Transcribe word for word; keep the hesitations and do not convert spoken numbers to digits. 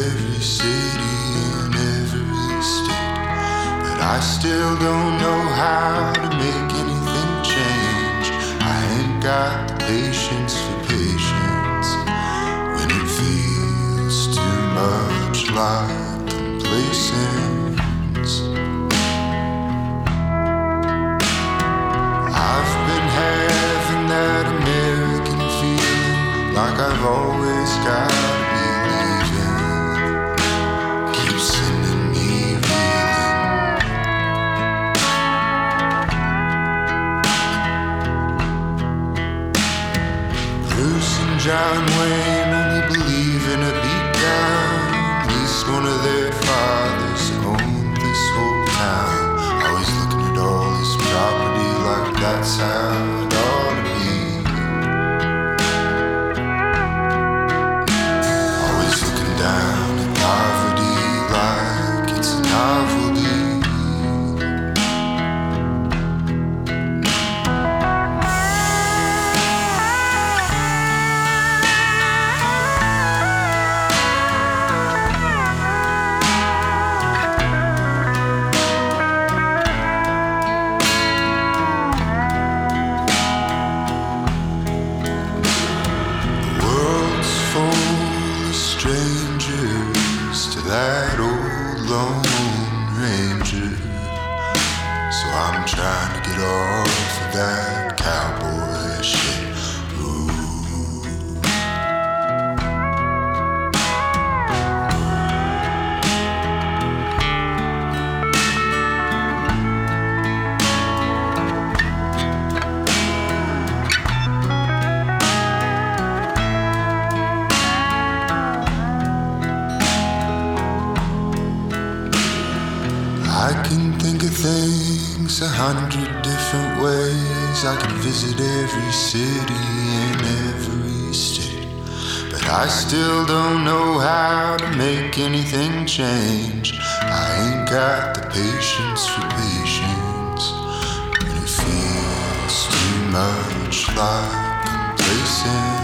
every city in every state, but I still don't know how to make anything change. I ain't got the patience for patience when it feels too much like complacence. I've been having that American feeling, like I've always got to be leaving. Keeps sending me reeling. Bruce and John Wayne only believe in a beatdown. At least one of their fathers owned this whole town. Always looking at all this property like that's how it ought to be. Always looking down at poverty like it's a novelty. Strangers to that old Lone Ranger, so I'm trying to get off of that cowboy shit. Ooh. I can think of things a hundred different ways. I can visit every city in every state, but I still don't know how to make anything change. I ain't got the patience for patience when it feels too much like complacence.